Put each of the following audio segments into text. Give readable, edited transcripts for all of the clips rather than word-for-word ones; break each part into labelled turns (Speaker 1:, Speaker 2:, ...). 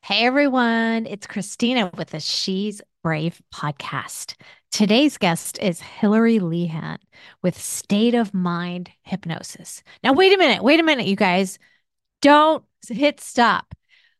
Speaker 1: Hey everyone, it's Christina with the She's Brave podcast. Today's guest is Hillary Lehan with State of Mind Hypnosis. Now, wait a minute, you guys. Don't hit stop.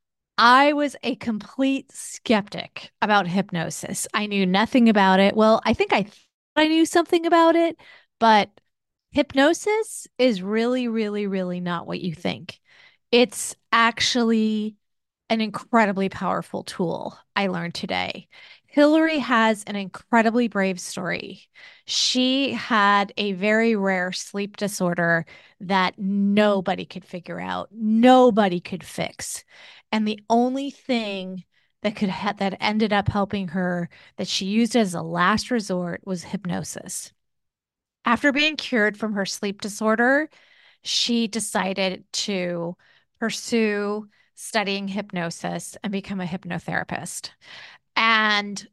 Speaker 1: I was a complete skeptic about hypnosis. I knew nothing about it. Well, I think I thought I knew something about it, but hypnosis is really, really, really not what you think. It's actually an incredibly powerful tool I learned today. Hillary has an incredibly brave story. She had a very rare sleep disorder that nobody could figure out, nobody could fix. And the only thing that ended up helping her that she used as a last resort was hypnosis. After being cured from her sleep disorder, she decided to pursue studying hypnosis and become a hypnotherapist. And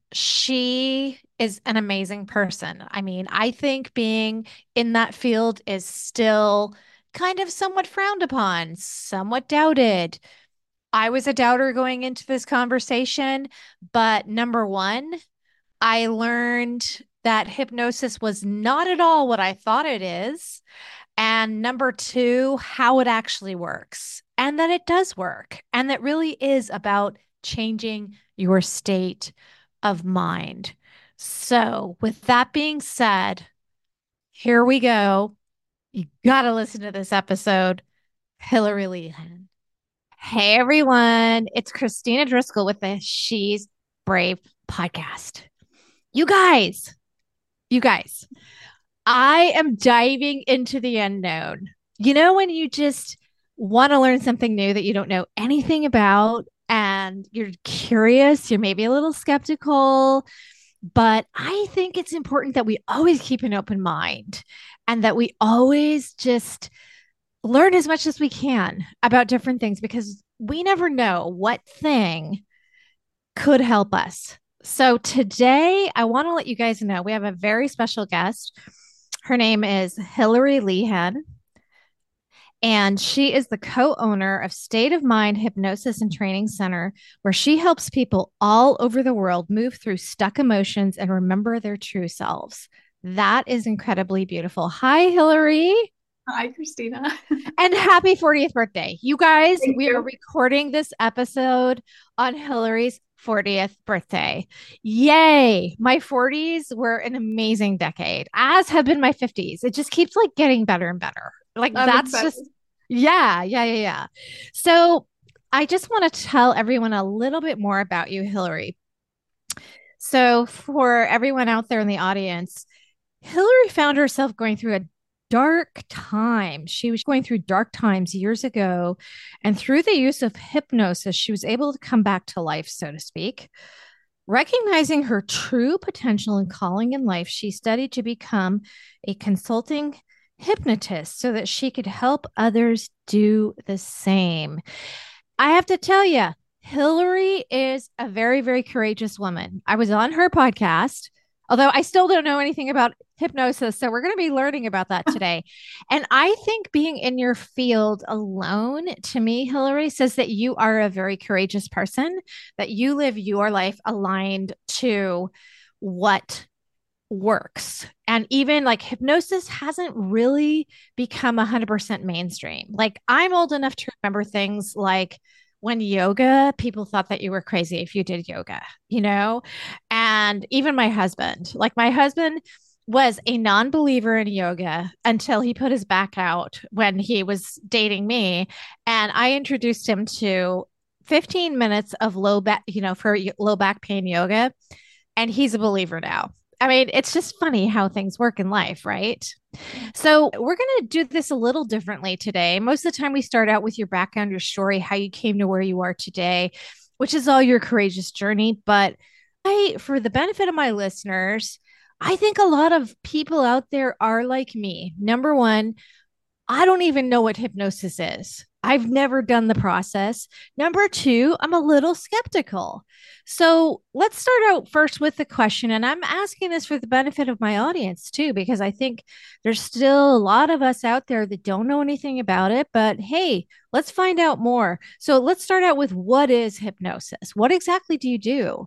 Speaker 1: she is an amazing person. I mean, I think being in that field is still kind of somewhat frowned upon, somewhat doubted. I was a doubter going into this conversation, but number one, I learned that hypnosis was not at all what I thought it is. And number two, how it actually works and that it does work. And that really is about changing your state of mind. So, with that being said, here we go. You got to listen to this episode. Hillary Lehan. Hey, everyone. It's Christina Driscoll with the She's Brave podcast. You guys, you guys, I am diving into the unknown. You know, when you just want to learn something new that you don't know anything about and you're curious, you're maybe a little skeptical, but I think it's important that we always keep an open mind and that we always just learn as much as we can about different things because we never know what thing could help us. So today, I want to let you guys know we have a very special guest. Her name is Hillary Lehan, and she is the co owner of State of Mind Hypnosis and Training Center, where she helps people all over the world move through stuck emotions and remember their true selves. That is incredibly beautiful. Hi, Hillary.
Speaker 2: Hi, Christina.
Speaker 1: And happy 40th birthday. You guys,
Speaker 2: Thank
Speaker 1: we are
Speaker 2: you.
Speaker 1: recording this episode on Hillary's 40th birthday. Yay. My 40s were an amazing decade, as have been my 50s. It just keeps like getting better and better. Like
Speaker 2: I'm
Speaker 1: that's
Speaker 2: excited.
Speaker 1: just, yeah. So I just want to tell everyone a little bit more about you, Hillary. So for everyone out there in the audience, Hillary found herself going through a dark time. She was going through dark times years ago. And through the use of hypnosis, she was able to come back to life, so to speak. Recognizing her true potential and calling in life, she studied to become a consulting hypnotist so that she could help others do the same. I have to tell you, Hillary is a very, very courageous woman. I was on her podcast, although I still don't know anything about hypnosis. So we're going to be learning about that today. And I think being in your field alone, to me, Hillary, says that you are a very courageous person, that you live your life aligned to what works. And even like hypnosis hasn't really become 100% mainstream. Like I'm old enough to remember things like when yoga, people thought that you were crazy if you did yoga, you know? And even my husband was a non believer in yoga until he put his back out when he was dating me. And I introduced him to 15 minutes of low back, for low back pain yoga. And he's a believer now. I mean, it's just funny how things work in life, right? So, we're going to do this a little differently today. Most of the time, we start out with your background, your story, how you came to where you are today, which is all your courageous journey. But for the benefit of my listeners, I think a lot of people out there are like me. Number one, I don't even know what hypnosis is. I've never done the process. Number two, I'm a little skeptical. So let's start out first with the question. And I'm asking this for the benefit of my audience too, because I think there's still a lot of us out there that don't know anything about it. But hey, let's find out more. So let's start out with, what is hypnosis? What exactly do you do?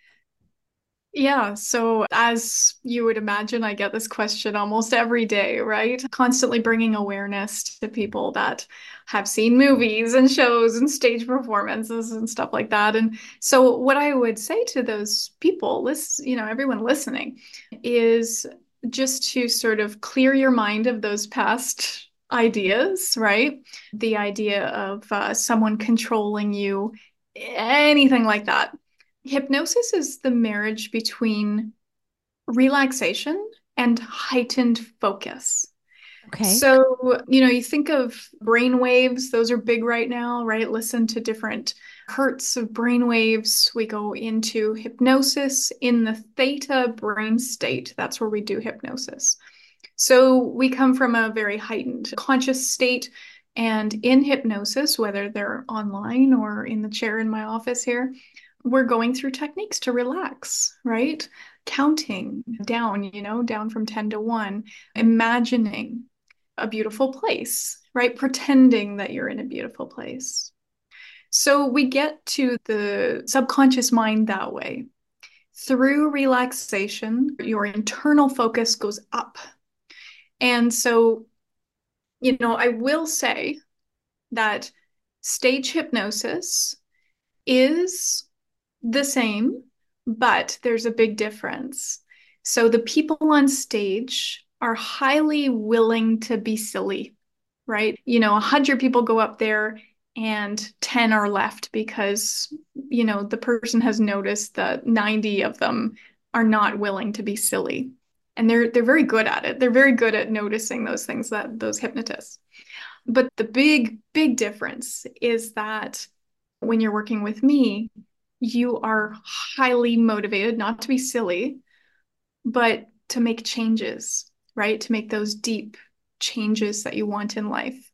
Speaker 2: Yeah, so as you would imagine, I get this question almost every day, right? Constantly bringing awareness to people that have seen movies and shows and stage performances and stuff like that. And so, what I would say to those people, everyone listening, is just to sort of clear your mind of those past ideas, right? The idea of someone controlling you, anything like that. Hypnosis is the marriage between relaxation and heightened focus.
Speaker 1: Okay.
Speaker 2: So, you think of brain waves, those are big right now, right? Listen to different hertz of brain waves. We go into hypnosis in the theta brain state. That's where we do hypnosis. So, we come from a very heightened conscious state. And in hypnosis, whether they're online or in the chair in my office here, we're going through techniques to relax, right? Counting down, down from 10 to 1, imagining a beautiful place, right? Pretending that you're in a beautiful place. So we get to the subconscious mind that way. Through relaxation, your internal focus goes up. And so, I will say that stage hypnosis is the same, but there's a big difference. So the people on stage are highly willing to be silly, right? 100 people go up there and 10 are left because, the person has noticed that 90 of them are not willing to be silly. And they're very good at it. They're very good at noticing those things, that those hypnotists. But the big, big difference is that when you're working with me, you are highly motivated, not to be silly, but to make changes, right? To make those deep changes that you want in life.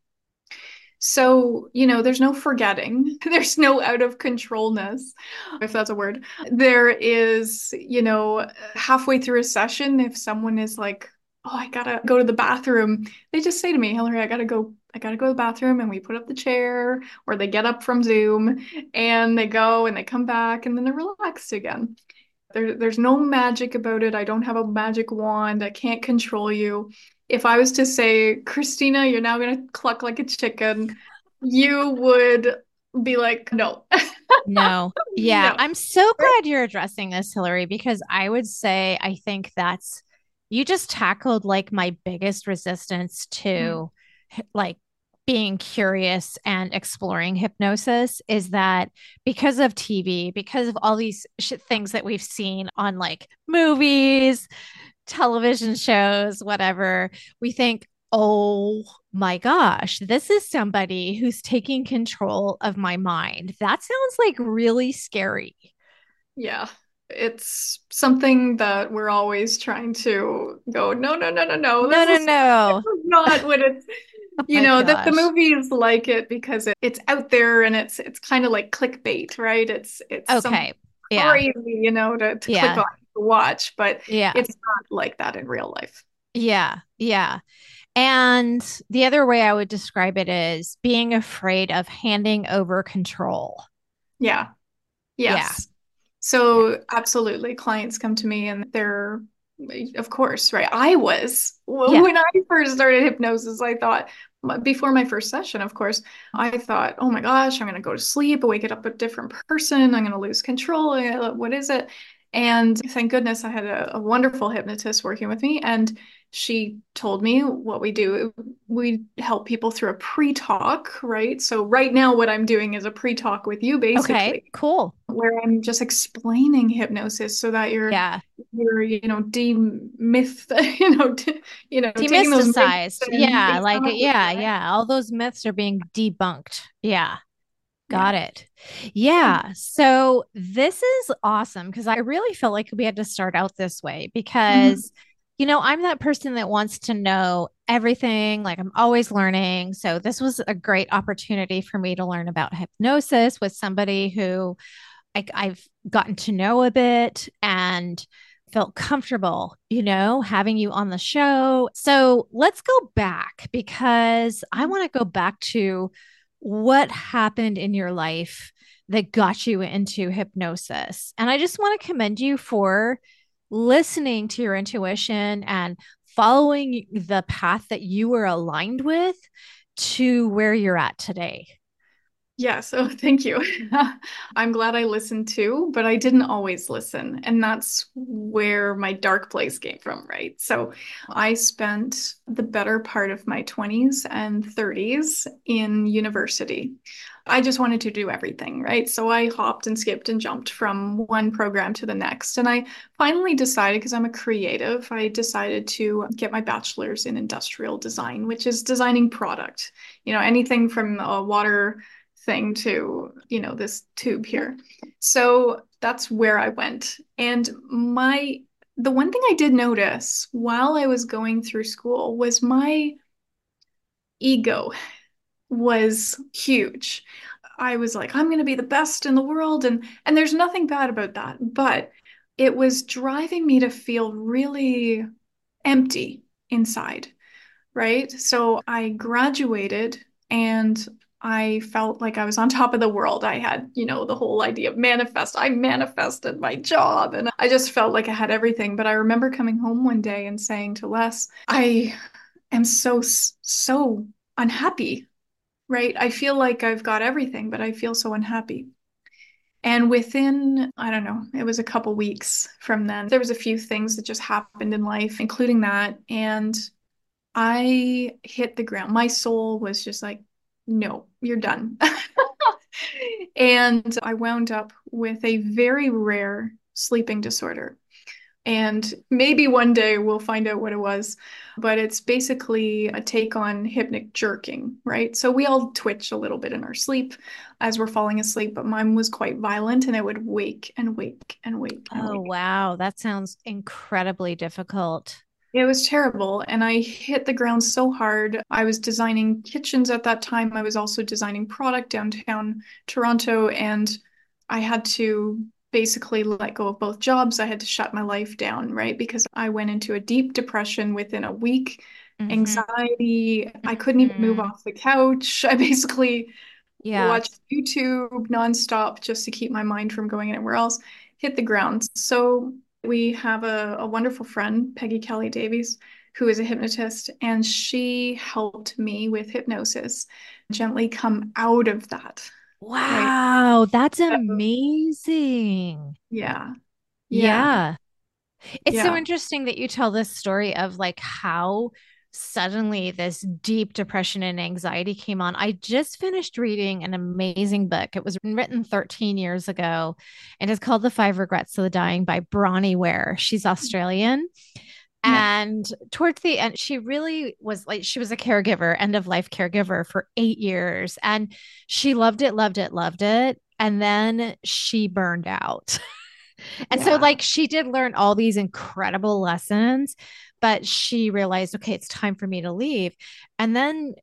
Speaker 2: So, there's no forgetting. There's no out of controlness, if that's a word. There is, halfway through a session, if someone is like, oh, I gotta go to the bathroom, they just say to me, Hillary, I gotta go to the bathroom, and we put up the chair, or they get up from Zoom and they go and they come back and then they're relaxed again. There's no magic about it. I don't have a magic wand. I can't control you. If I was to say, Christina, you're now going to cluck like a chicken, you would be like, no,
Speaker 1: No. Yeah.
Speaker 2: no.
Speaker 1: I'm so glad you're addressing this, Hillary, because I would say I think that's, you just tackled like my biggest resistance
Speaker 2: Mm.
Speaker 1: to like being curious and exploring hypnosis is that because of TV, because of all these things that we've seen on like movies, television shows, whatever, we think, oh my gosh, this is somebody who's taking control of my mind. That sounds like really scary.
Speaker 2: Yeah. It's something that we're always trying to go, no, no, no, no, no.
Speaker 1: No, no,
Speaker 2: This
Speaker 1: no.
Speaker 2: is not what it's,
Speaker 1: Oh my
Speaker 2: the
Speaker 1: gosh.
Speaker 2: movies like it because it's out there and it's kind of like clickbait, right? It's something
Speaker 1: Okay. Yeah.
Speaker 2: crazy, to click
Speaker 1: Yeah.
Speaker 2: on to watch, but
Speaker 1: Yeah.
Speaker 2: it's not like that in real life.
Speaker 1: Yeah. Yeah. And the other way I would describe it is being afraid of handing over control.
Speaker 2: Yeah.
Speaker 1: Yeah.
Speaker 2: Yes.
Speaker 1: Yeah.
Speaker 2: So absolutely, clients come to me and they're, of course, right.
Speaker 1: Yeah.
Speaker 2: When I first started hypnosis, I thought, before my first session, of course, I thought, oh my gosh, I'm going to go to sleep, wake it up a different person. I'm going to lose control. What is it? And thank goodness I had a wonderful hypnotist working with me. And she told me what we do. We help people through a pre-talk, right? So right now, what I'm doing is a pre-talk with you,
Speaker 1: Okay.
Speaker 2: basically,
Speaker 1: Cool.
Speaker 2: where I'm just explaining hypnosis so that
Speaker 1: Yeah.
Speaker 2: demyth, taking those myths
Speaker 1: Demysticized.
Speaker 2: and
Speaker 1: Yeah. Like,
Speaker 2: exactly,
Speaker 1: yeah.
Speaker 2: right?
Speaker 1: Yeah. All those myths are being debunked. Yeah.
Speaker 2: Yeah.
Speaker 1: Got it.
Speaker 2: Yeah.
Speaker 1: Yeah. So this is awesome because I really felt like we had to start out this way
Speaker 2: Mhm.
Speaker 1: because, I'm that person that wants to know everything. Like I'm always learning. So this was a great opportunity for me to learn about hypnosis with somebody who I've gotten to know a bit and felt comfortable, having you on the show. So let's go back because I want to go back to what happened in your life that got you into hypnosis. And I just want to commend you for listening to your intuition and following the path that you were aligned with to where you're at today.
Speaker 2: Yeah, so thank you. I'm glad I listened too, but I didn't always listen. And that's where my dark place came from, right? So I spent the better part of my 20s and 30s in university. I just wanted to do everything, right? So I hopped and skipped and jumped from one program to the next. And I finally decided, because I'm a creative, I decided to get my bachelor's in industrial design, which is designing product, anything from a water thing to, this tube here. So that's where I went. And the one thing I did notice while I was going through school was my ego was huge. I was like, I'm going to be the best in the world. And there's nothing bad about that. But it was driving me to feel really empty inside, right? So I graduated and I felt like I was on top of the world. I had, the whole idea of manifest. I manifested my job and I just felt like I had everything. But I remember coming home one day and saying to Les, I am so unhappy, right? I feel like I've got everything, but I feel so unhappy. And within, I don't know, it was a couple weeks from then, there was a few things that just happened in life, including that. And I hit the ground. My soul was just like, no, you're done. And I wound up with a very rare sleeping disorder. And maybe one day we'll find out what it was, but it's basically a take on hypnic jerking, right? So we all twitch a little bit in our sleep as we're falling asleep, but mine was quite violent and it would wake and wake and wake and
Speaker 1: Oh,
Speaker 2: wake.
Speaker 1: wow. That sounds incredibly difficult.
Speaker 2: It was terrible. And I hit the ground so hard. I was designing kitchens at that time. I was also designing product downtown Toronto. And I had to basically let go of both jobs. I had to shut my life down, right? Because I went into a deep depression within a week,
Speaker 1: Hmm.
Speaker 2: anxiety. I couldn't even move
Speaker 1: Hmm.
Speaker 2: off the couch. I basically
Speaker 1: Yeah.
Speaker 2: watched YouTube nonstop just to keep my mind from going anywhere else, hit the ground. So we have a wonderful friend, Peggy Kelly Davies, who is a hypnotist, and she helped me with hypnosis gently come out of that. Right.
Speaker 1: Wow. That's
Speaker 2: So,
Speaker 1: amazing.
Speaker 2: yeah. Yeah.
Speaker 1: Yeah. It's so
Speaker 2: Yeah.
Speaker 1: interesting that you tell this story of like how suddenly this deep depression and anxiety came on. I just finished reading an amazing book. It was written 13 years ago and it's called The Five Regrets of the Dying by Bronnie Ware. She's Australian.
Speaker 2: Yeah.
Speaker 1: And towards the end, she really was like, she was a caregiver, end of life caregiver for 8 years. And she loved it, loved it, loved it. And then she burned out. And so,
Speaker 2: Yeah.
Speaker 1: like, she did learn all these incredible lessons, but she realized, okay, it's time for me to leave. And then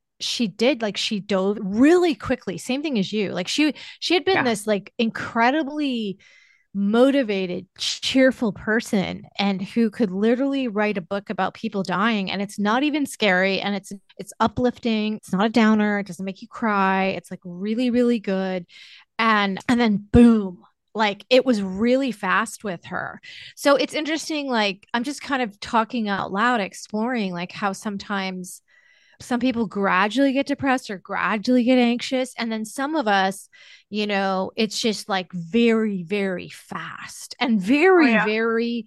Speaker 1: she dove really quickly, same thing as you. Like, she had been
Speaker 2: Yeah.
Speaker 1: this, like, incredibly motivated, cheerful person and who could literally write a book about people dying and it's not even scary and it's uplifting, it's not a downer, it doesn't make you cry, it's like really really good. And then boom, like it was really fast with her. So it's interesting, like I'm just kind of talking out loud exploring like how sometimes some people gradually get depressed or gradually get anxious. And then some of us, it's just like very, very fast and
Speaker 2: Oh,
Speaker 1: very,
Speaker 2: yeah.
Speaker 1: very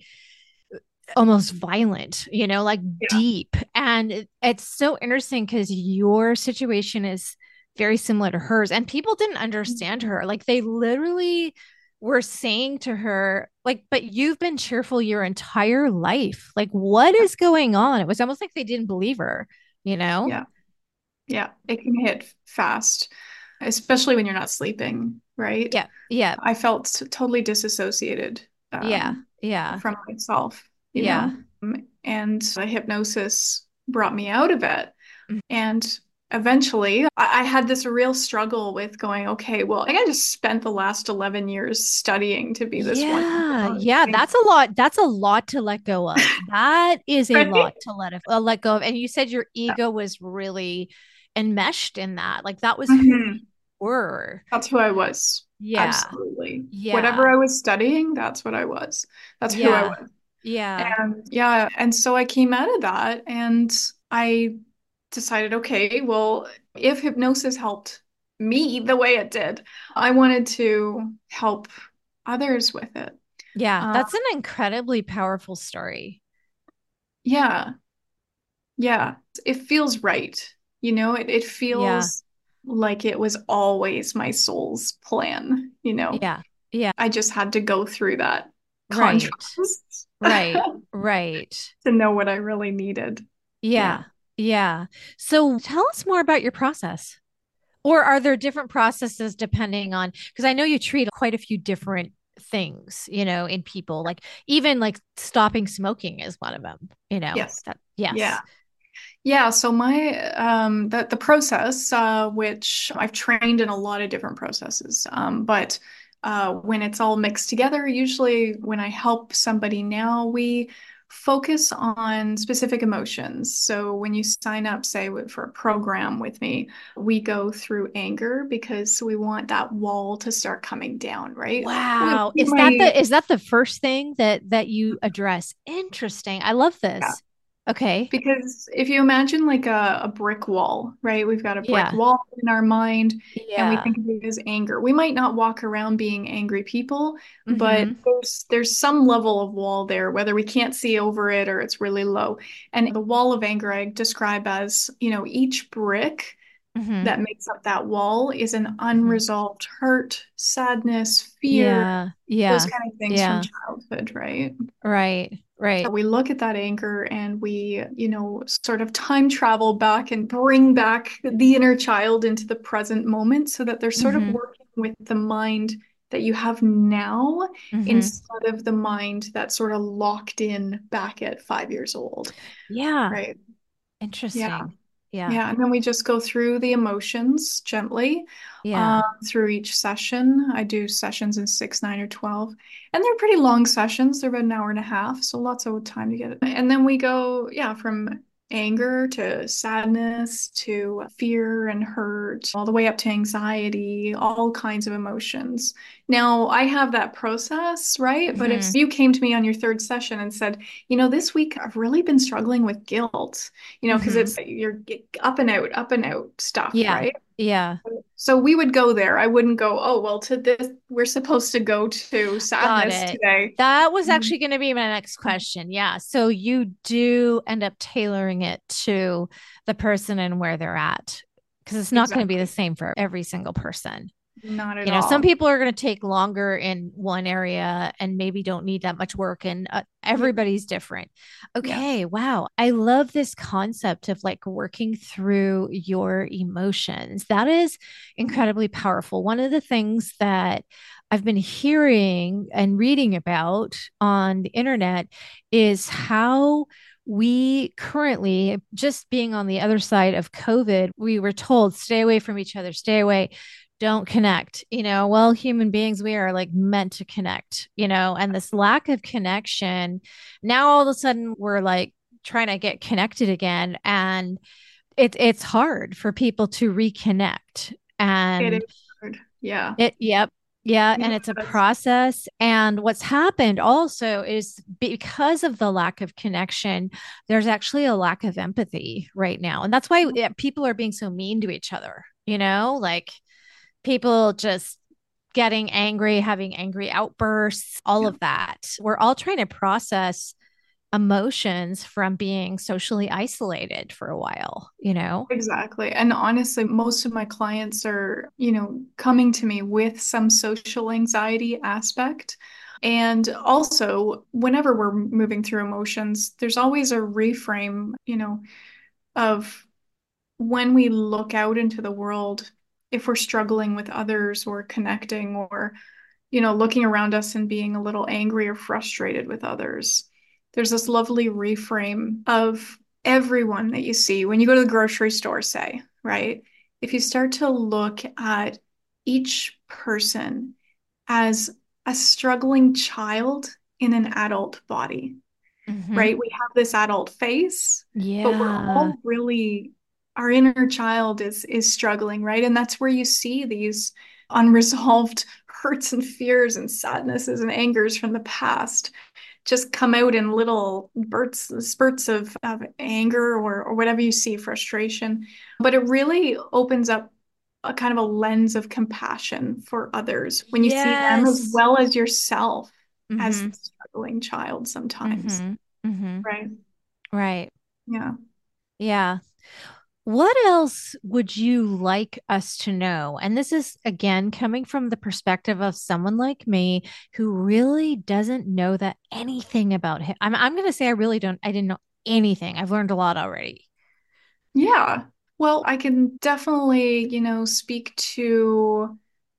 Speaker 1: almost violent, like
Speaker 2: Yeah.
Speaker 1: deep. And it's so interesting because your situation is very similar to hers. And people didn't understand her. Like they literally were saying to her, like, but you've been cheerful your entire life. Like, what is going on? It was almost like they didn't believe her, you know?
Speaker 2: Yeah. Yeah. It can hit fast, especially when you're not sleeping, right?
Speaker 1: Yeah. Yeah.
Speaker 2: I felt totally disassociated
Speaker 1: Yeah. Yeah.
Speaker 2: from myself, you
Speaker 1: Yeah.
Speaker 2: know. and the hypnosis brought me out of it.
Speaker 1: Mhm.
Speaker 2: And eventually, I had this real struggle with going, okay, well, I think I just spent the last 11 years studying to be this one
Speaker 1: Yeah, yeah,
Speaker 2: thing,
Speaker 1: that's a lot. That's a lot to let go of. That is a
Speaker 2: right?
Speaker 1: lot to let go of. And you said your ego was really enmeshed in that. Like that was who you
Speaker 2: Mhm.
Speaker 1: were.
Speaker 2: That's who I was.
Speaker 1: Yeah,
Speaker 2: Absolutely. Whatever
Speaker 1: yeah,
Speaker 2: I was studying, that's what I was. That's who I
Speaker 1: yeah,
Speaker 2: was.
Speaker 1: yeah,
Speaker 2: And yeah, and so I came out of that and I decided, okay, well, if hypnosis helped me the way it did, I wanted to help others with it.
Speaker 1: yeah.
Speaker 2: Uh,
Speaker 1: That's an incredibly powerful story.
Speaker 2: yeah, yeah, it feels right. It
Speaker 1: Yeah,
Speaker 2: feels like it was always my soul's plan.
Speaker 1: yeah, yeah.
Speaker 2: I just had to go through that
Speaker 1: Right,
Speaker 2: contrast
Speaker 1: right, right.
Speaker 2: to know what I really needed. Yeah.
Speaker 1: Yeah, yeah. So tell us more about your process. Or are there different processes depending on, because I know you treat quite a few different things, in people, like even like stopping smoking is one of them,
Speaker 2: Yes.
Speaker 1: that,
Speaker 2: Yeah.
Speaker 1: yes.
Speaker 2: Yeah, so my the process, which I've trained in a lot of different processes, but when it's all mixed together, usually when I help somebody now, we focus on specific emotions. So when you sign up, say for a program with me, we go through anger because we want that wall to start coming down, right?
Speaker 1: Wow.
Speaker 2: We might.
Speaker 1: Is that the first thing that you address? Interesting. I love this. Okay.
Speaker 2: Because if you imagine like a brick wall, right? We've got a brick
Speaker 1: Yeah.
Speaker 2: wall in our mind and we
Speaker 1: Yeah.
Speaker 2: think of it as anger. We might not walk around being angry people, but
Speaker 1: Mm-hmm.
Speaker 2: there's some level of wall there, whether we can't see over it or it's really low. And the wall of anger I describe as, each brick
Speaker 1: Mm-hmm.
Speaker 2: that makes up that wall is an
Speaker 1: Mm-hmm.
Speaker 2: unresolved hurt, sadness, fear,
Speaker 1: Yeah.
Speaker 2: those
Speaker 1: Yeah.
Speaker 2: kind of things from
Speaker 1: Yeah.
Speaker 2: childhood, right?
Speaker 1: Right.
Speaker 2: So
Speaker 1: Right.
Speaker 2: we look at that anger and we, sort of time travel back and bring back the inner child into the present moment so that they're sort of
Speaker 1: Mm-hmm.
Speaker 2: working with the mind that you have now
Speaker 1: Mm-hmm.
Speaker 2: instead of the mind that's sort of locked in back at 5 years old,
Speaker 1: Yeah.
Speaker 2: right? Yeah.
Speaker 1: Interesting. Yeah.
Speaker 2: Yeah, and then we just go through the emotions gently
Speaker 1: Yeah.
Speaker 2: through each session. I do sessions in 6, 9, or 12, and they're pretty long sessions. They're about an hour and a half, so lots of time to get it. And then we go, yeah, from anger to sadness to fear and hurt, all the way up to anxiety, all kinds of emotions. Now, I have that process, right? But if
Speaker 1: Hmm.
Speaker 2: you came to me on your third session and said, this week I've really been struggling with guilt, because
Speaker 1: Hmm.
Speaker 2: it's you're up and out stuff,
Speaker 1: Yeah.
Speaker 2: right?
Speaker 1: Yeah.
Speaker 2: So we would go there. I wouldn't go, oh, well, to this, we're supposed to go to
Speaker 1: Got
Speaker 2: sadness
Speaker 1: it.
Speaker 2: today.
Speaker 1: That was actually going to be my next question. Yeah. So you do end up tailoring it to the person and where they're at because it's not going to be the
Speaker 2: Exactly.
Speaker 1: same for every single person.
Speaker 2: Not at
Speaker 1: Some
Speaker 2: all.
Speaker 1: people are going to take longer in one area and maybe don't need that much work, and
Speaker 2: Yeah.
Speaker 1: everybody's different.
Speaker 2: Yes.
Speaker 1: Okay, wow. I love this concept of like working through your emotions. That is incredibly powerful. One of the things that I've been hearing and reading about on the internet is how we currently, just being on the other side of COVID, we were told stay away from each other, stay away, don't connect. Well, human beings, we are like meant to connect, and this lack of connection, now all of a sudden we're like trying to get connected again. And it's hard for people to reconnect.
Speaker 2: It
Speaker 1: And
Speaker 2: is hard. Yeah.
Speaker 1: yep. Yeah,
Speaker 2: Yeah,
Speaker 1: and it's a
Speaker 2: that's
Speaker 1: process. And what's happened also is because of the lack of connection, there's actually a lack of empathy right now. And that's why people are being so mean to each other, like people just getting angry, having angry outbursts, all
Speaker 2: yeah.
Speaker 1: of that. We're all trying to process emotions from being socially isolated for a while.
Speaker 2: Exactly. And honestly, most of my clients are, coming to me with some social anxiety aspect. And also, whenever we're moving through emotions, there's always a reframe, of when we look out into the world, if we're struggling with others or connecting or, looking around us and being a little angry or frustrated with others, there's this lovely reframe of everyone that you see when you go to the grocery store, say, right? If you start to look at each person as a struggling child in an adult body,
Speaker 1: Hmm.
Speaker 2: right? We have this adult face, but we're
Speaker 1: Yeah.
Speaker 2: all really, our inner child is struggling, right? And that's where you see these unresolved hurts and fears and sadnesses and angers from the past just come out in little spurts of anger or whatever you see, frustration. But it really opens up a kind of a lens of compassion for others when you see them as
Speaker 1: Yes.
Speaker 2: well as yourself as
Speaker 1: Hmm.
Speaker 2: the struggling child sometimes,
Speaker 1: Hmm. Hmm.
Speaker 2: right?
Speaker 1: Right.
Speaker 2: Yeah.
Speaker 1: Yeah. What else would you like us to know? And this is again coming from the perspective of someone like me who really doesn't know that anything about him. I'm going to say I didn't know anything. I've learned a lot already.
Speaker 2: Yeah. Well, I can definitely, speak to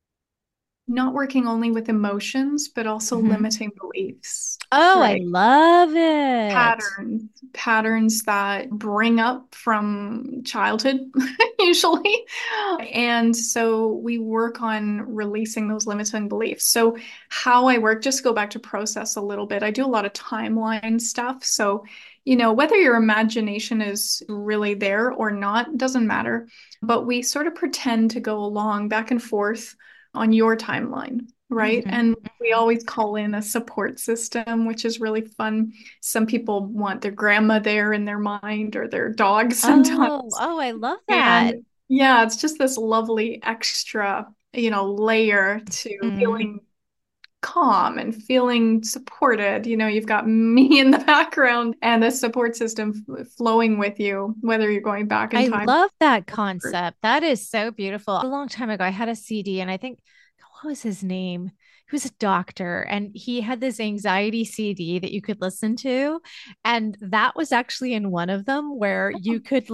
Speaker 2: not working only with emotions, but also
Speaker 1: Hmm.
Speaker 2: limiting beliefs,
Speaker 1: Oh, I
Speaker 2: right?
Speaker 1: love it.
Speaker 2: Patterns that bring up from childhood, usually. And so we work on releasing those limiting beliefs. So, how I work, just go back to process a little bit. I do a lot of timeline stuff. So, whether your imagination is really there or not, doesn't matter. But we sort of pretend to go along back and forth on your timeline, right?
Speaker 1: Hmm.
Speaker 2: And we
Speaker 1: Hmm.
Speaker 2: always call in a support system, which is really fun. Some people want their grandma there in their mind or their dog
Speaker 1: Oh,
Speaker 2: sometimes.
Speaker 1: oh, I love that.
Speaker 2: And yeah, it's just this lovely extra, layer to
Speaker 1: Mm.
Speaker 2: feeling calm and feeling supported. You've got me in the background and the support system flowing with you, whether you're going back in
Speaker 1: I
Speaker 2: time.
Speaker 1: love that concept. That is so beautiful. A long time ago, I had a CD, and I think, what was his name? He was a doctor, and he had this anxiety CD that you could listen to. And that was actually in one of them where you could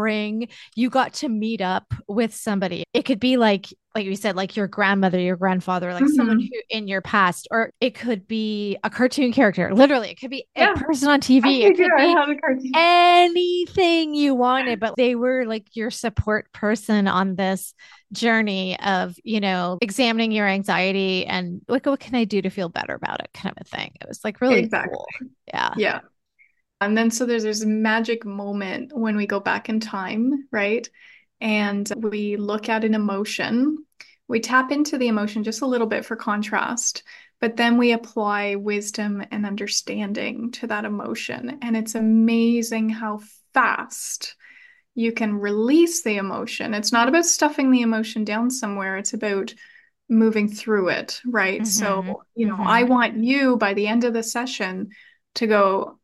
Speaker 1: you got to meet up with somebody. It could be like you said, like your grandmother, your grandfather, like someone
Speaker 2: Mhm.
Speaker 1: who in your past, or it could be a cartoon character. Literally, it could be a
Speaker 2: Yeah,
Speaker 1: person on
Speaker 2: I
Speaker 1: TV. It
Speaker 2: figure
Speaker 1: could
Speaker 2: I
Speaker 1: be
Speaker 2: have a cartoon.
Speaker 1: anything you wanted, but they were like your support person on this journey of, examining your anxiety and like, what can I do to feel better about it kind of a thing. It was like really
Speaker 2: Exactly.
Speaker 1: cool. Yeah.
Speaker 2: Yeah. And then so there's this magic moment when we go back in time, right? And we look at an emotion. We tap into the emotion just a little bit for contrast, but then we apply wisdom and understanding to that emotion. And it's amazing how fast you can release the emotion. It's not about stuffing the emotion down somewhere, it's about moving through it, right?
Speaker 1: Mm-hmm.
Speaker 2: So, I
Speaker 1: Mm-hmm.
Speaker 2: want you by the end of the session to go,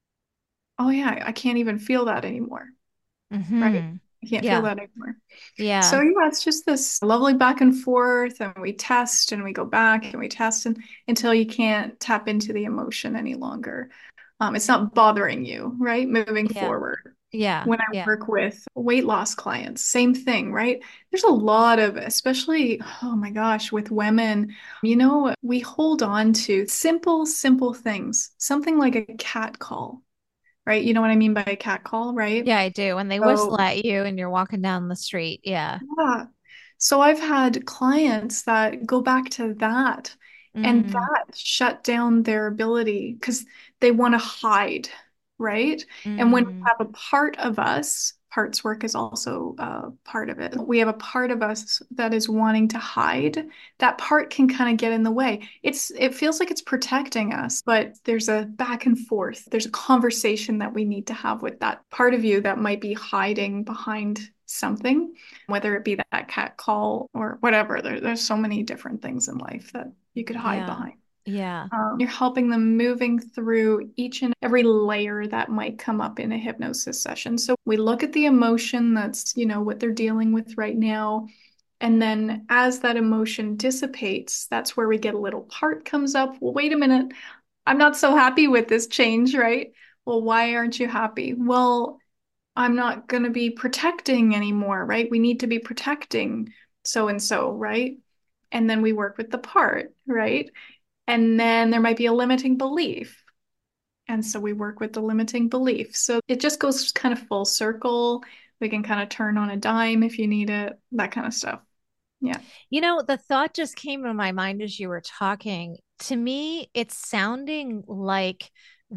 Speaker 2: oh yeah, I can't even feel that anymore, right?
Speaker 1: Mm-hmm.
Speaker 2: I can't feel
Speaker 1: Yeah.
Speaker 2: that anymore. So
Speaker 1: Yeah.
Speaker 2: yeah, it's just this lovely back and forth, and we test and we go back and we test until you can't tap into the emotion any longer. It's not bothering you, right? Moving
Speaker 1: Yeah.
Speaker 2: forward.
Speaker 1: Yeah.
Speaker 2: When I
Speaker 1: Yeah.
Speaker 2: work with weight loss clients, same thing, right? There's a lot of, especially, oh my gosh, with women, we hold on to simple, simple things, something like a cat call, right? You know what I mean by a cat call, right?
Speaker 1: Yeah, I do. When they whistle
Speaker 2: So,
Speaker 1: at you and you're walking down the street. Yeah.
Speaker 2: yeah. So I've had clients that go back to that and
Speaker 1: Mm,
Speaker 2: that shut down their ability because they want to hide, right? And when we
Speaker 1: mm,
Speaker 2: have a part of us, parts work is also part of it. We have a part of us that is wanting to hide. That part can kind of get in the way. It feels like it's protecting us, but there's a back and forth. There's a conversation that we need to have with that part of you that might be hiding behind something, whether it be that cat call or whatever. There's so many different things in life that you could hide
Speaker 1: yeah.
Speaker 2: behind.
Speaker 1: Yeah.
Speaker 2: You're helping them moving through each and every layer that might come up in a hypnosis session. So we look at the emotion that's, what they're dealing with right now. And then as that emotion dissipates, that's where we get a little part comes up. Well, wait a minute. I'm not so happy with this change, right? Well, why aren't you happy? Well, I'm not going to be protecting anymore, right? We need to be protecting so and so, right? And then we work with the part, right? And then there might be a limiting belief. And so we work with the limiting belief. So it just goes kind of full circle. We can kind of turn on a dime if you need it, that kind of stuff. Yeah.
Speaker 1: The thought just came to my mind as you were talking. To me, it's sounding like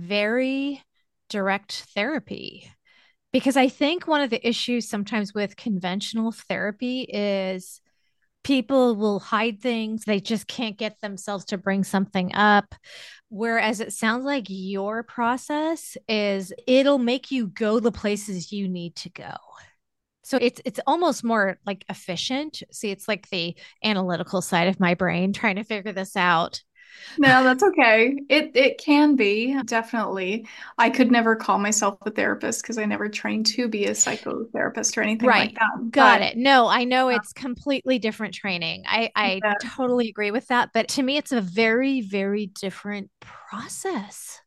Speaker 1: very direct therapy. Because I think one of the issues sometimes with conventional therapy is people will hide things. They just can't get themselves to bring something up. Whereas it sounds like your process is it'll make you go the places you need to go. So it's almost more like efficient. See, it's like the analytical side of my brain trying to figure this out.
Speaker 2: No, that's okay. It can be, definitely. I could never call myself a therapist because I never trained to be a psychotherapist or anything like
Speaker 1: Right.
Speaker 2: that.
Speaker 1: Got
Speaker 2: But
Speaker 1: it. No, I know it's completely different training. I
Speaker 2: uh,
Speaker 1: totally agree with that. But to me, it's a very, very different process.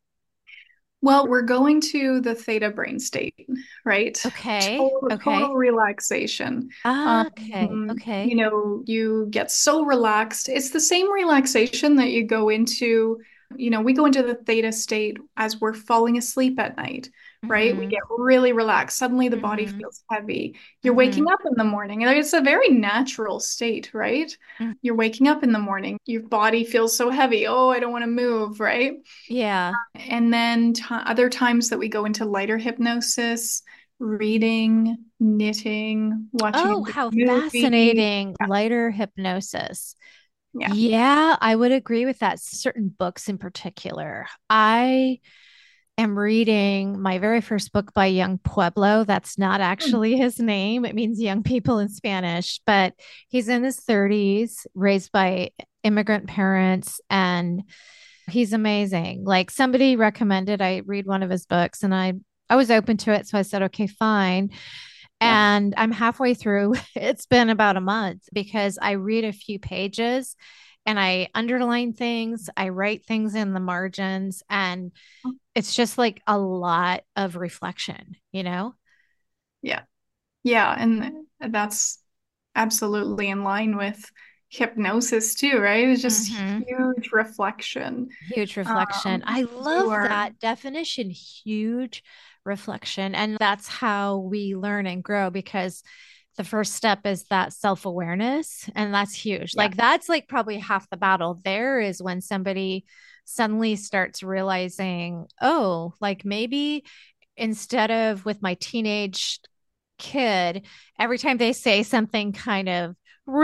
Speaker 2: well, we're going to the theta brain state, right?
Speaker 1: Okay.
Speaker 2: Total
Speaker 1: Okay.
Speaker 2: relaxation.
Speaker 1: Okay. Okay.
Speaker 2: You get so relaxed. It's the same relaxation that you go into, we go into the theta state as we're falling asleep at night, right? We
Speaker 1: Mm-hmm.
Speaker 2: get really relaxed. Suddenly the body
Speaker 1: Mm-hmm.
Speaker 2: feels heavy. You're waking
Speaker 1: Mm-hmm.
Speaker 2: up in the morning, and it's a very natural state, right?
Speaker 1: Mm-hmm.
Speaker 2: You're waking up in the morning, your body feels so heavy. Oh, I don't want to move, right?
Speaker 1: Yeah.
Speaker 2: And then other times that we go into lighter hypnosis, reading, knitting, watching a
Speaker 1: Oh,
Speaker 2: good
Speaker 1: how
Speaker 2: movie.
Speaker 1: fascinating. Lighter hypnosis.
Speaker 2: Yeah.
Speaker 1: Yeah, I would agree with that. Certain books in particular. I am reading my very first book by Young Pueblo. That's not
Speaker 2: Yeah.
Speaker 1: actually his name. It means young people in Spanish, but he's in his 30s, raised by immigrant parents, and he's amazing. Like somebody recommended I read one of his books and I was open to it, so I said okay, fine.
Speaker 2: Yeah.
Speaker 1: And I'm halfway through. It's been about a month because I read a few pages and I underline things, I write things in the margins, and it's just like a lot of reflection, you know?
Speaker 2: Yeah. Yeah. And that's absolutely in line with hypnosis too, right? It's just
Speaker 1: Mm-hmm.
Speaker 2: huge reflection.
Speaker 1: Huge reflection. I
Speaker 2: You
Speaker 1: love
Speaker 2: are,
Speaker 1: that definition, huge reflection. And that's how we learn and grow because the first step is that self awareness. And that's huge.
Speaker 2: yeah.
Speaker 1: Like, that's like probably half the battle. There is when somebody suddenly starts realizing, oh, like maybe instead of with my teenage kid, every time they say something kind of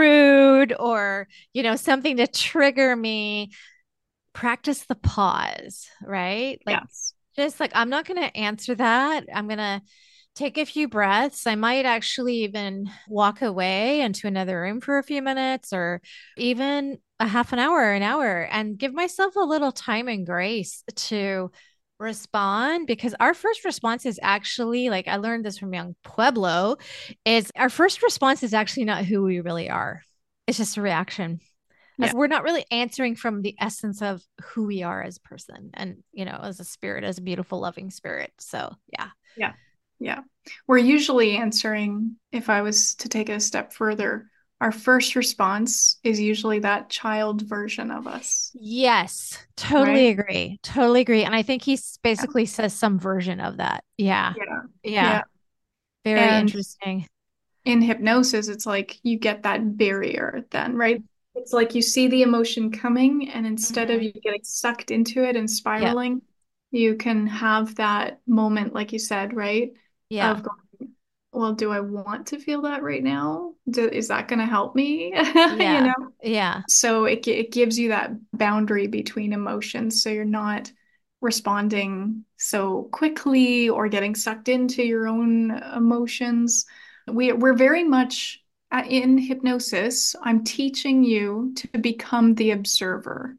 Speaker 1: rude or, something to trigger me, practice the pause, right? Like,
Speaker 2: Yes.
Speaker 1: just like, I'm not going to answer that. I'm going to take a few breaths. I might actually even walk away into another room for a few minutes or even a half an hour, and give myself a little time and grace to respond because our first response is actually like I learned this from Young Pueblo is our first response is actually not who we really are. It's just a reaction as
Speaker 2: Yeah.
Speaker 1: we're not really answering from the essence of who we are as a person and as a spirit, as a beautiful loving spirit. So yeah.
Speaker 2: Yeah. Yeah. We're usually answering, if I was to take it a step further, our first response is usually that child version of us,
Speaker 1: Yes, totally
Speaker 2: right?
Speaker 1: agree, totally agree. And I think he
Speaker 2: Yeah.
Speaker 1: basically says some version of that. Yeah.
Speaker 2: Yeah.
Speaker 1: Yeah.
Speaker 2: Yeah.
Speaker 1: Very
Speaker 2: And
Speaker 1: interesting.
Speaker 2: in hypnosis, it's like you get that barrier then, right? It's like you see the emotion coming, and instead of
Speaker 1: Mhm.
Speaker 2: you getting sucked into it and
Speaker 1: Yep.
Speaker 2: spiraling, you can have that moment, like you said, right?
Speaker 1: Yeah.
Speaker 2: Of going, well, do I want to feel that right now? Is that going to help me? You
Speaker 1: Yeah.
Speaker 2: know?
Speaker 1: Yeah.
Speaker 2: So it gives you that boundary between emotions. So you're not responding so quickly or getting sucked into your own emotions. We're very much in hypnosis. I'm teaching you to become the observer,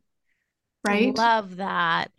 Speaker 2: right?
Speaker 1: Love that.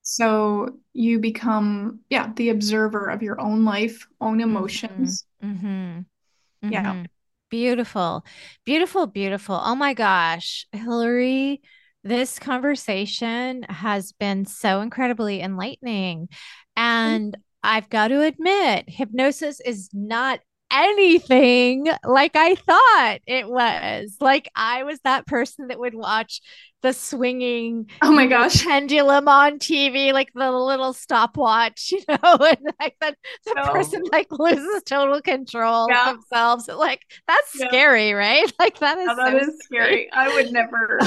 Speaker 2: So you become, yeah, the observer of your own life, own
Speaker 1: Mm-hmm.
Speaker 2: emotions.
Speaker 1: Mm-hmm.
Speaker 2: Yeah.
Speaker 1: Mm-hmm. Beautiful. Beautiful, beautiful. Oh my gosh, Hillary, this conversation has been so incredibly enlightening. And I've got to admit, hypnosis is not anything like I thought it was. Like I was that person that would watch the swinging,
Speaker 2: Oh my gosh.
Speaker 1: pendulum on TV, like the little stopwatch, and like the person
Speaker 2: No.
Speaker 1: like loses total control of
Speaker 2: Yeah.
Speaker 1: themselves. Like that's
Speaker 2: Yeah.
Speaker 1: scary, right? Like that
Speaker 2: Yeah,
Speaker 1: is
Speaker 2: that
Speaker 1: so
Speaker 2: is
Speaker 1: scary.
Speaker 2: scary. I would never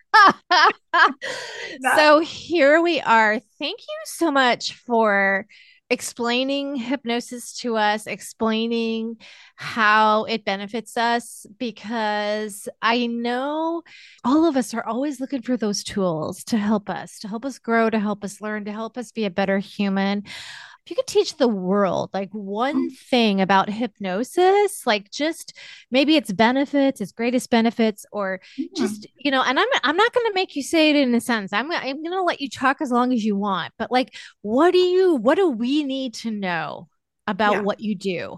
Speaker 2: that.
Speaker 1: So here we are. Thank you so much for explaining hypnosis to us, explaining how it benefits us, because I know all of us are always looking for those tools to help us grow, to help us learn, to help us be a better human. If you could teach the world like one thing about hypnosis, like just maybe its benefits, its greatest benefits, or
Speaker 2: Mhm.
Speaker 1: just, and I'm not going to make you say it in a sentence. I'm going to let you talk as long as you want. But like, what do we need to know about
Speaker 2: Yeah.
Speaker 1: what you do?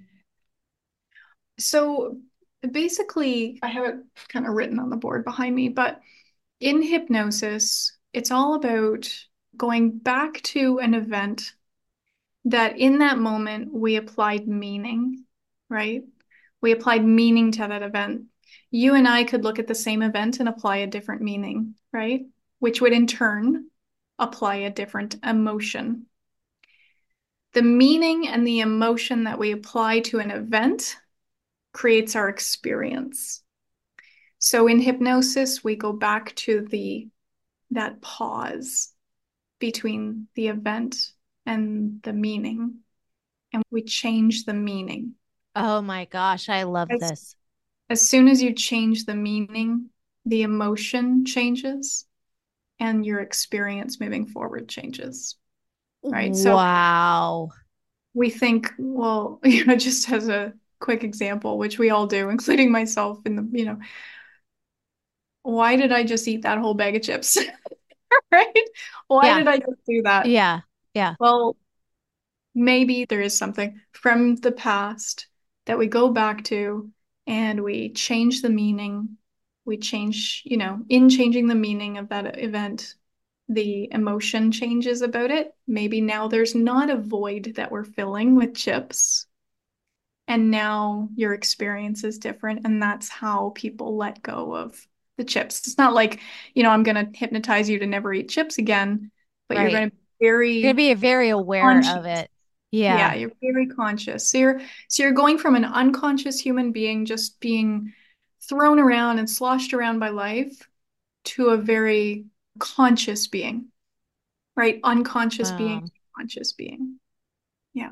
Speaker 2: So basically, I have it kind of written on the board behind me, but in hypnosis, it's all about going back to an event that in that moment we applied meaning, right? We applied meaning to that event. You and I could look at the same event and apply a different meaning, right? Which would in turn apply a different emotion. The meaning and the emotion that we apply to an event creates our experience. So in hypnosis, we go back to the that pause between the event and the meaning, and we change the meaning.
Speaker 1: Oh my gosh, I love
Speaker 2: As,
Speaker 1: this.
Speaker 2: as soon as you change the meaning, the emotion changes and your experience moving forward changes, right? So
Speaker 1: Wow.
Speaker 2: we think, well, just as a quick example, which we all do, including myself in why did I just eat that whole bag of chips? Right? Why
Speaker 1: Yeah.
Speaker 2: did I just do that?
Speaker 1: Yeah. Yeah.
Speaker 2: Well, maybe there is something from the past that we go back to and we change the meaning. We change, in changing the meaning of that event, the emotion changes about it. Maybe now there's not a void that we're filling with chips. And now your experience is different. And that's how people let go of the chips. It's not like, I'm going to hypnotize you to never eat chips again, but you're
Speaker 1: Right.
Speaker 2: going to be
Speaker 1: You're gonna
Speaker 2: very
Speaker 1: be very aware of
Speaker 2: conscious.
Speaker 1: it. Yeah.
Speaker 2: Yeah, you're very conscious. So you're going from an unconscious human being just being thrown around and sloshed around by life to a very conscious being, right? Unconscious being,
Speaker 1: Um,
Speaker 2: conscious being. Yeah.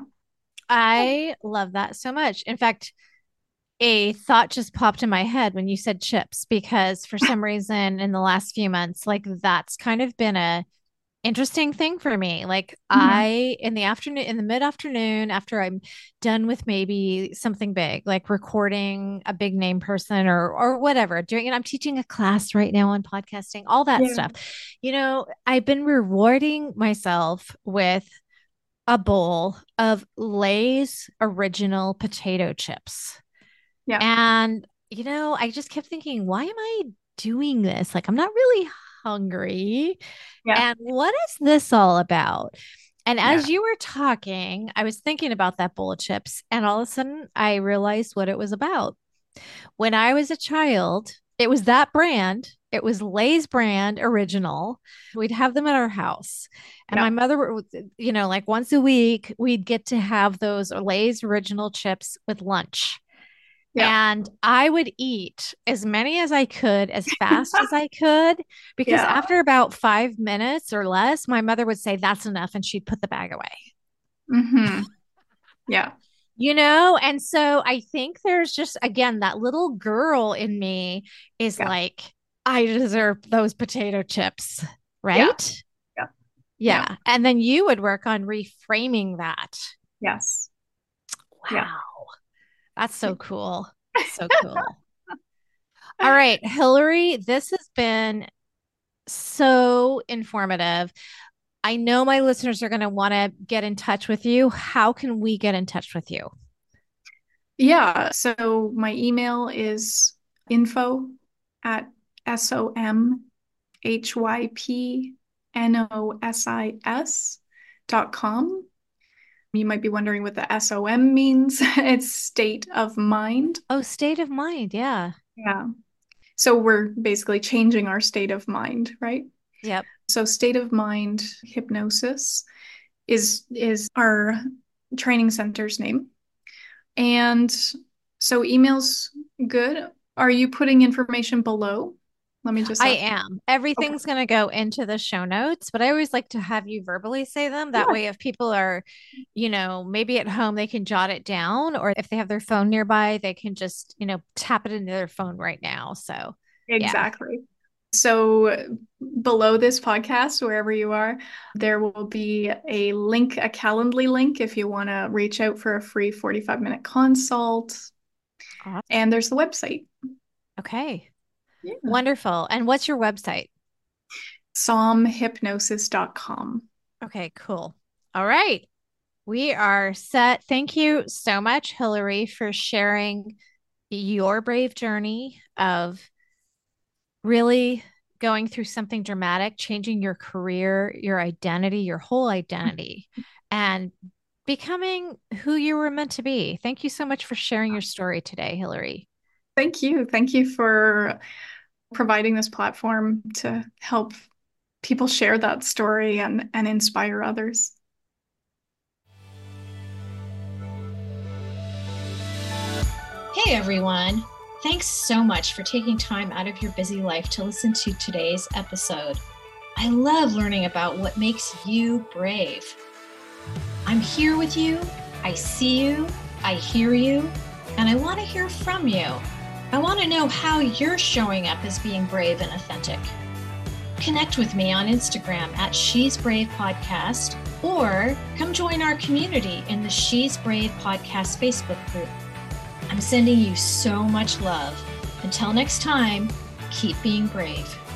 Speaker 1: I love that so much. In fact, a thought just popped in my head when you said chips, because for some reason in the last few months, like that's kind of been a interesting thing for me. Like
Speaker 2: Mhm.
Speaker 1: I in the afternoon, in the mid-afternoon, after I'm done with maybe something big, like recording a big name person or whatever, doing it. I'm teaching a class right now on podcasting, all that
Speaker 2: Yeah.
Speaker 1: stuff. I've been rewarding myself with a bowl of Lay's original potato chips.
Speaker 2: Yeah.
Speaker 1: And, I just kept thinking, why am I doing this? Like, I'm not really hungry.
Speaker 2: Yeah.
Speaker 1: And what is this all about? And
Speaker 2: Yeah.
Speaker 1: as you were talking, I was thinking about that bowl of chips, and all of a sudden I realized what it was about. When I was a child, it was that brand. It was Lay's brand original. We'd have them at our house. And
Speaker 2: Yeah.
Speaker 1: my mother would, like once a week, we'd get to have those Lay's original chips with lunch.
Speaker 2: Yeah.
Speaker 1: And I would eat as many as I could, as fast as I could, because
Speaker 2: Yeah.
Speaker 1: after about 5 minutes or less, my mother would say, "That's enough." And she'd put the bag away.
Speaker 2: Hmm. Yeah.
Speaker 1: And so I think there's just, again, that little girl in me is
Speaker 2: Yeah.
Speaker 1: like, I deserve those potato chips,
Speaker 2: Yeah.
Speaker 1: right?
Speaker 2: Yeah. Yeah.
Speaker 1: Yeah. And then you would work on reframing that.
Speaker 2: Yes. Yeah.
Speaker 1: Wow. That's so cool. So cool. All right, Hillary, this has been so informative. I know my listeners are going to want to get in touch with you. How can we get in touch with you?
Speaker 2: Yeah. So my email is info@somhypnosis.com. You might be wondering what the SOM means. It's state of mind.
Speaker 1: Oh, state of mind. Yeah.
Speaker 2: Yeah. So we're basically changing our state of mind, right?
Speaker 1: Yep.
Speaker 2: So state of mind hypnosis is our training center's name. And so email's good. Are you putting information below? Let me just
Speaker 1: I
Speaker 2: ask.
Speaker 1: am.
Speaker 2: Okay.
Speaker 1: Everything's going to go into the show notes, but I always like to have you verbally say them. That
Speaker 2: Yeah,
Speaker 1: way, if people are, maybe at home, they can jot it down, or if they have their phone nearby, they can just, tap it into their phone right now. So, yeah.
Speaker 2: exactly. So below this podcast, wherever you are, there will be a link, a Calendly link if you want to reach out for a free 45-minute consult.
Speaker 1: Awesome.
Speaker 2: And there's the website.
Speaker 1: Okay.
Speaker 2: Yeah.
Speaker 1: Wonderful. And what's your website?
Speaker 2: somhypnosis.com.
Speaker 1: Okay, cool. All right. We are set. Thank you so much, Hillary, for sharing your brave journey of really going through something dramatic, changing your career, your identity, your whole identity, and becoming who you were meant to be. Thank you so much for sharing your story today, Hillary.
Speaker 2: Thank you. Thank you for providing this platform to help people share that story and inspire others.
Speaker 1: Hey, everyone. Thanks so much for taking time out of your busy life to listen to today's episode. I love learning about what makes you brave. I'm here with you. I see you. I hear you. And I want to hear from you. I want to know how you're showing up as being brave and authentic. Connect with me on Instagram at She's Brave Podcast, or come join our community in the She's Brave Podcast Facebook group. I'm sending you so much love. Until next time, keep being brave.